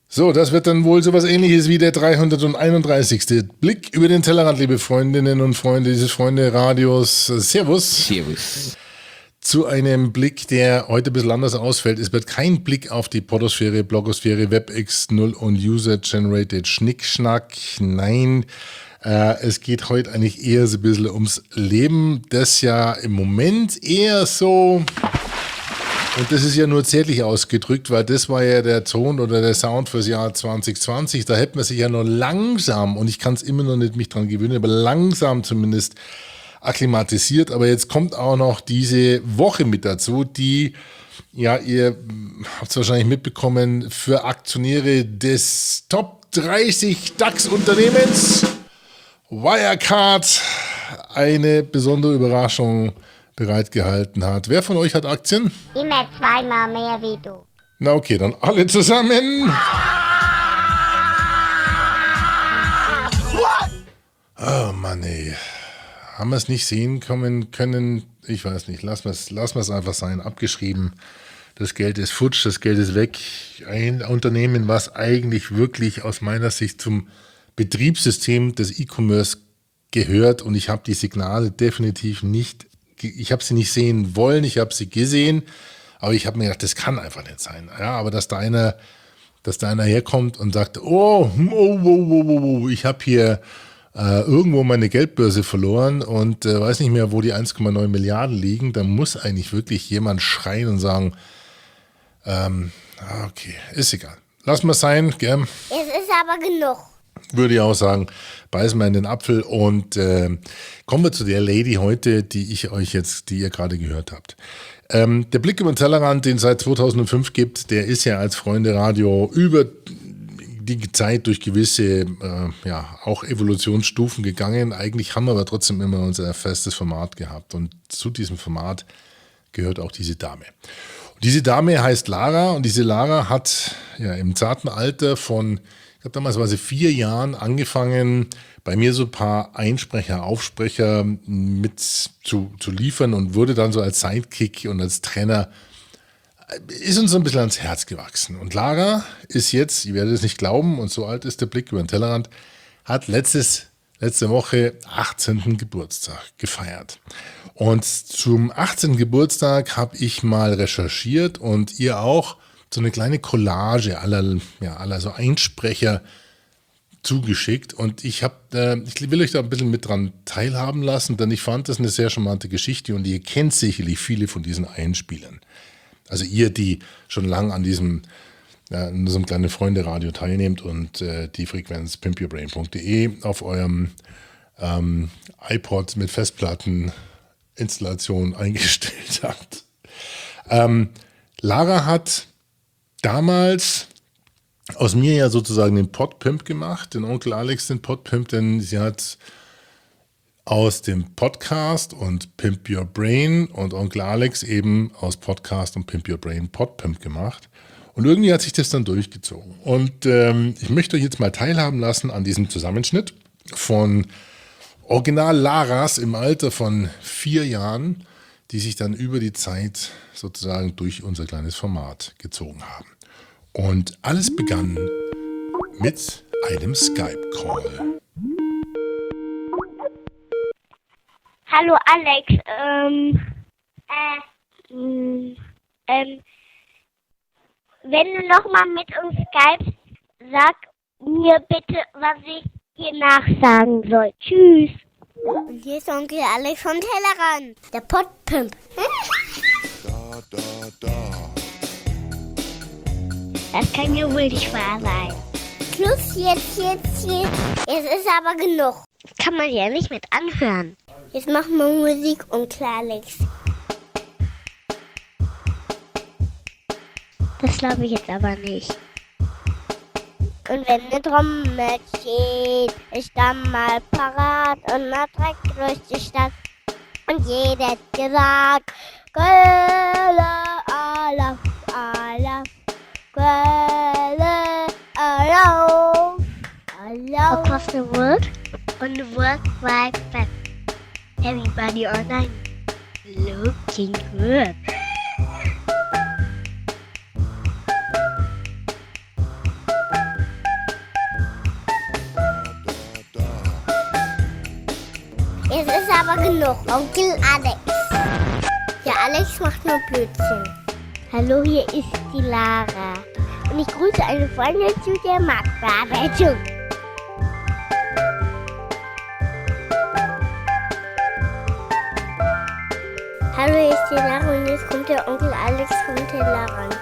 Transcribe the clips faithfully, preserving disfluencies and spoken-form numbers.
So, das wird dann wohl sowas Ähnliches wie der dreihunderteinunddreißigste Blick über den Tellerrand, liebe Freundinnen und Freunde dieses Freunde-Radios. Servus. Servus. Zu einem Blick, der heute ein bisschen anders ausfällt. Es wird kein Blick auf die Podosphäre, Blogosphäre, WebEx null und User-Generated Schnickschnack. Nein, äh, es geht heute eigentlich eher so ein bisschen ums Leben, das ja im Moment eher so... Und das ist ja nur zärtlich ausgedrückt, weil das war ja der Ton oder der Sound fürs Jahr zwanzig zwanzig. Da hätte man sich ja nur langsam, und ich kann es immer noch nicht mich dran gewöhnen, aber langsam zumindest akklimatisiert. Aber jetzt kommt auch noch diese Woche mit dazu, die, ja, ihr habt es wahrscheinlich mitbekommen, für Aktionäre des Top dreißig DAX-Unternehmens Wirecard eine besondere Überraschung bereitgehalten hat. Wer von euch hat Aktien? Immer zweimal mehr wie du. Na okay, dann alle zusammen. Oh Mann, ey. Haben wir es nicht sehen kommen können? Ich weiß nicht. Lass wir es lass wir's einfach sein. Abgeschrieben. Das Geld ist futsch, das Geld ist weg. Ein Unternehmen, was eigentlich wirklich aus meiner Sicht zum Betriebssystem des E-Commerce gehört, und ich habe die Signale definitiv nicht Ich habe sie nicht sehen wollen, ich habe sie gesehen, aber ich habe mir gedacht, das kann einfach nicht sein. Ja, aber dass da einer, dass da einer herkommt und sagt, oh, oh, oh, oh, oh ich habe hier äh, irgendwo meine Geldbörse verloren und äh, weiß nicht mehr, wo die eins Komma neun Milliarden liegen, dann muss eigentlich wirklich jemand schreien und sagen, ähm, okay, ist egal. Lass mal sein, gell? Es ist aber genug. Würde ich auch sagen, beißen wir in den Apfel und äh, kommen wir zu der Lady heute, die ich euch jetzt, die ihr gerade gehört habt. Ähm, der Blick über den Tellerrand, den es seit zweitausendfünf gibt, der ist ja als Freunde-Radio über die Zeit durch gewisse, äh, ja, auch Evolutionsstufen gegangen. Eigentlich haben wir aber trotzdem immer unser festes Format gehabt, und zu diesem Format gehört auch diese Dame. Und diese Dame heißt Lara, und diese Lara hat ja im zarten Alter von, ich habe damals war sie vier Jahren angefangen, bei mir so ein paar Einsprecher, Aufsprecher mit zu, zu liefern, und wurde dann so als Sidekick und als Trainer, ist uns so ein bisschen ans Herz gewachsen. Und Lara ist jetzt, ihr werdet es nicht glauben, und so alt ist der Blick über den Tellerrand, hat letztes, letzte Woche achtzehnten Geburtstag gefeiert. Und zum achtzehnten Geburtstag habe ich mal recherchiert und ihr auch so eine kleine Collage aller, ja, aller so Einsprecher zugeschickt, und ich habe, äh, ich will euch da ein bisschen mit dran teilhaben lassen, denn ich fand das eine sehr charmante Geschichte, und ihr kennt sicherlich viele von diesen Einspielern. Also ihr, die schon lange an diesem, ja, in so einem kleinen Freunde-Radio teilnehmt und äh, die Frequenz pimp your brain punkt de auf eurem ähm, iPod mit Festplatteninstallation eingestellt habt. Ähm, Lara hat damals aus mir ja sozusagen den Podpimp gemacht, den Onkel Alex den Podpimp, denn sie hat aus dem Podcast und Pimp Your Brain und Onkel Alex eben aus Podcast und Pimp Your Brain Podpimp gemacht. Und irgendwie hat sich das dann durchgezogen. Und ähm, ich möchte euch jetzt mal teilhaben lassen an diesem Zusammenschnitt von Original Laras im Alter von vier Jahren, die sich dann über die Zeit sozusagen durch unser kleines Format gezogen haben. Und alles begann mit einem Skype-Call. Hallo Alex, ähm, äh, mh, ähm, wenn du nochmal mit uns skypst, sag mir bitte, was ich dir nachsagen soll. Tschüss. Und hier ist Onkel Alex von Tellerrand, der Podpimp. Da, da, da. Das kann ja wohl nicht wahr sein. Schluss jetzt, jetzt, jetzt. Es ist aber genug. Kann man ja nicht mit anhören. Jetzt machen wir Musik und klar, Alex. Das glaube ich jetzt aber nicht. Und wenn eine Trommel steht, ist dann mal parat und man trägt durch die Stadt. Und jeder hat gesagt, Quelle, Allah, Allah, Quelle, Allah, Allah. Across the world, on the World Wide Web. Everybody online, looking good. aber genug. Onkel Alex. Ja, Alex macht nur Blödsinn. Hallo, hier ist die Lara. Und ich grüße eine Freundin zu der Marktbearbeitung. Hallo, hier ist die Lara und jetzt kommt der Onkel Alex vom Tellerrand.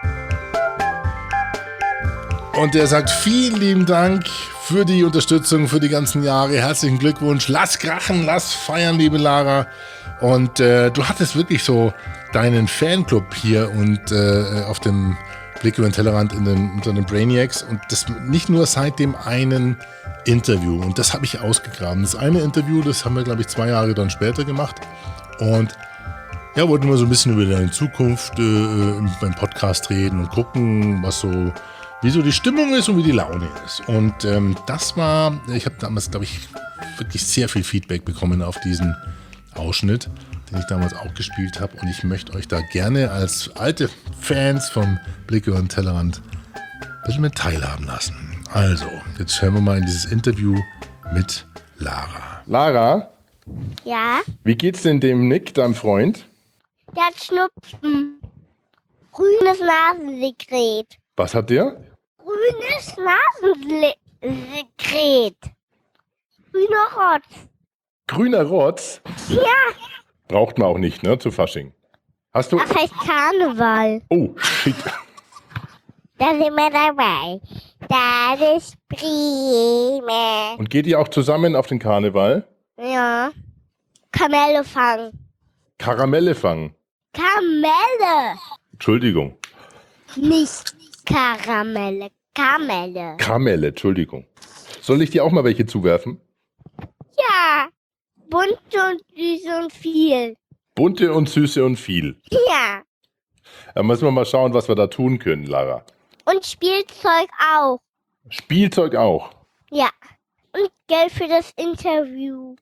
Und der sagt vielen lieben Dank für die Unterstützung, für die ganzen Jahre. Herzlichen Glückwunsch. Lass krachen, lass feiern, liebe Lara. Und äh, du hattest wirklich so deinen Fanclub hier und äh, auf dem Blick über den Tellerrand in den, unter den Brainiacs. Und das nicht nur seit dem einen Interview. Und das habe ich ausgegraben. Das eine Interview, das haben wir, glaube ich, zwei Jahre dann später gemacht. Und ja, wollten wir so ein bisschen über deine Zukunft äh, beim Podcast reden und gucken, was so, wie so die Stimmung ist und wie die Laune ist. Und ähm, das war, ich habe damals, glaube ich, wirklich sehr viel Feedback bekommen auf diesen Ausschnitt, den ich damals auch gespielt habe. Und ich möchte euch da gerne als alte Fans vom Blick über den Tellerrand ein bisschen mit teilhaben lassen. Also, jetzt hören wir mal in dieses Interview mit Lara. Lara, Ja, wie geht's denn dem Nick, deinem Freund? der hat Schnupfen. Grünes Nasensekret. Was hat der? Grünes Nasensekret. Grüner Rotz. Grüner Rotz? Ja, Braucht man auch nicht, ne, zu Fasching. Hast du... das heißt Karneval. Oh, shit. Da sind wir dabei. Das ist prima. Und geht ihr auch zusammen auf den Karneval? Ja. Kamelle fangen. Karamelle fangen. Kamelle. Entschuldigung. Nicht Karamelle. Kamelle. Kamelle, Entschuldigung. Soll ich dir auch mal welche zuwerfen? Ja. Bunt und süß und viel. Bunte und süße und viel. Ja. Da müssen wir mal schauen, was wir da tun können, Lara. Und Spielzeug auch. Spielzeug auch. Ja. Und Geld für das Interview.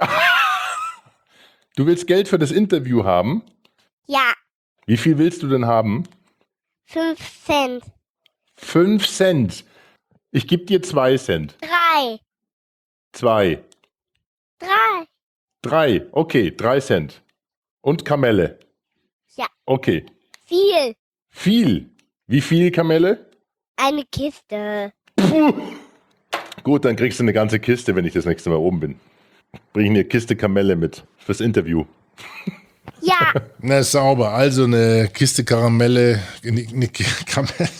Du willst Geld für das Interview haben? Ja. Wie viel willst du denn haben? Fünf Cent. Fünf Cent. Ich gebe dir zwei Cent. Drei. Zwei. Drei. Drei. Okay, drei Cent. Und Kamelle. Ja. Okay. Viel. Viel. Wie viel Kamelle? Eine Kiste. Puh. Gut, dann kriegst du eine ganze Kiste, wenn ich das nächste Mal oben bin. Bring ich eine Kiste Kamelle mit fürs Interview. Ja. Na, sauber. Also eine Kiste Karamelle, eine, eine Kamelle.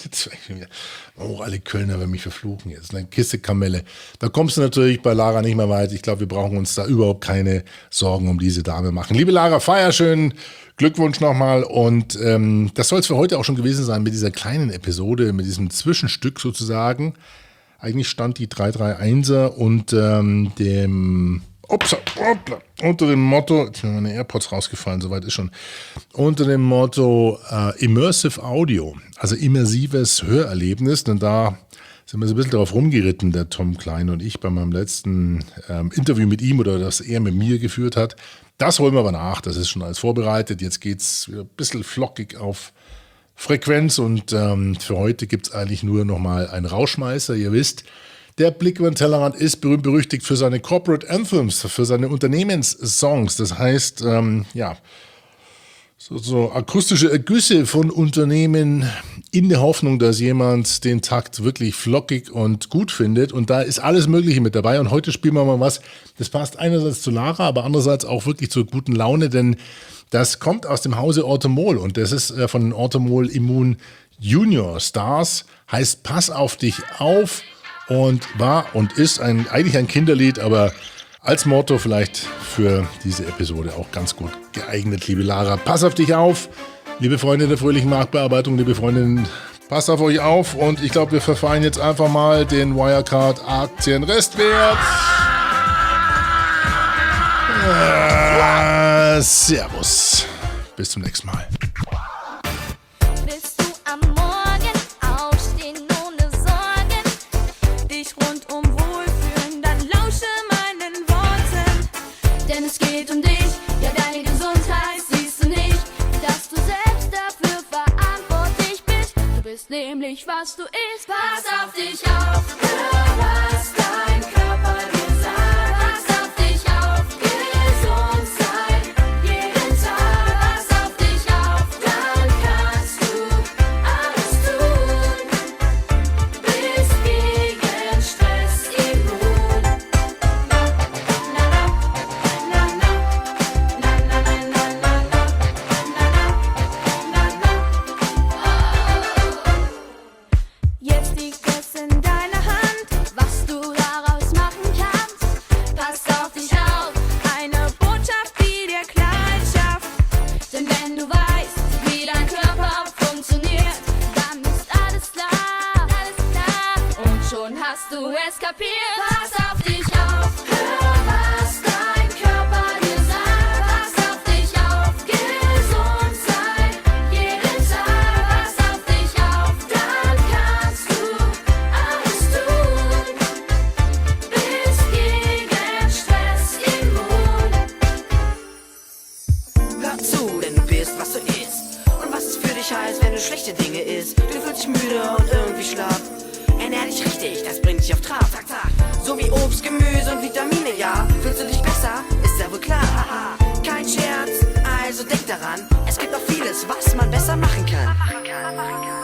Oh, alle Kölner werden mich verfluchen jetzt. Eine Kiste Kamelle. Da kommst du natürlich bei Lara nicht mehr weit. Ich glaube, wir brauchen uns da überhaupt keine Sorgen um diese Dame machen. Liebe Lara, feier schön. Glückwunsch nochmal. Und ähm, das soll es für heute auch schon gewesen sein mit dieser kleinen Episode, mit diesem Zwischenstück sozusagen. Eigentlich stand die drei drei einser und ähm, dem Ups, hoppla, unter dem Motto, jetzt sind meine AirPods rausgefallen, soweit ist schon, unter dem Motto äh, Immersive Audio, also immersives Hörerlebnis, denn da sind wir so ein bisschen darauf rumgeritten, der Tom Klein und ich bei meinem letzten ähm, Interview mit ihm oder das er mit mir geführt hat. Das holen wir aber nach, das ist schon alles vorbereitet, jetzt geht es wieder ein bisschen flockig auf Frequenz und ähm, für heute gibt es eigentlich nur nochmal einen Rauschmeißer, ihr wisst, der Blick über den Tellerrand ist berühmt-berüchtigt für seine Corporate Anthems, für seine Unternehmenssongs. Das heißt, ähm, ja, so, so akustische Ergüsse von Unternehmen in der Hoffnung, dass jemand den Takt wirklich flockig und gut findet. Und da ist alles Mögliche mit dabei. Und heute spielen wir mal was, das passt einerseits zu Lara, aber andererseits auch wirklich zur guten Laune, denn das kommt aus dem Hause Orthomol und das ist äh, von Orthomol Immun Junior Stars, heißt Pass auf dich auf. Und war und ist ein, eigentlich ein Kinderlied, aber als Motto vielleicht für diese Episode auch ganz gut geeignet, liebe Lara. Pass auf dich auf, liebe Freunde der fröhlichen Marktbearbeitung, liebe Freundinnen, passt auf euch auf und ich glaube, wir verfallen jetzt einfach mal den Wirecard-Aktien-Restwert. Äh, servus. Bis zum nächsten Mal. Nämlich was du isst. Pass auf dich auf, hör was dein Körper dir sagt. Pass auf dich auf, gesund. Schon hast du es kapiert? Pass auf dich auf, hör, was dein Körper dir sagt. Pass auf dich auf, gesund sein, jeden Tag. Pass auf dich auf, dann kannst du alles tun. Bist gegen Stress immun. Hör zu, denn du bist, was du isst. Und was es für dich heißt, wenn du schlechte Dinge isst. Du fühlst dich müde und irgendwie schlapp. Ernähr dich richtig, das bringt dich auf Trab, zack, zack. So wie Obst, Gemüse und Vitamine, ja. Fühlst du dich besser? Ist ja wohl klar, haha. Kein Scherz, also denk daran. Es gibt noch vieles, was man besser machen kann.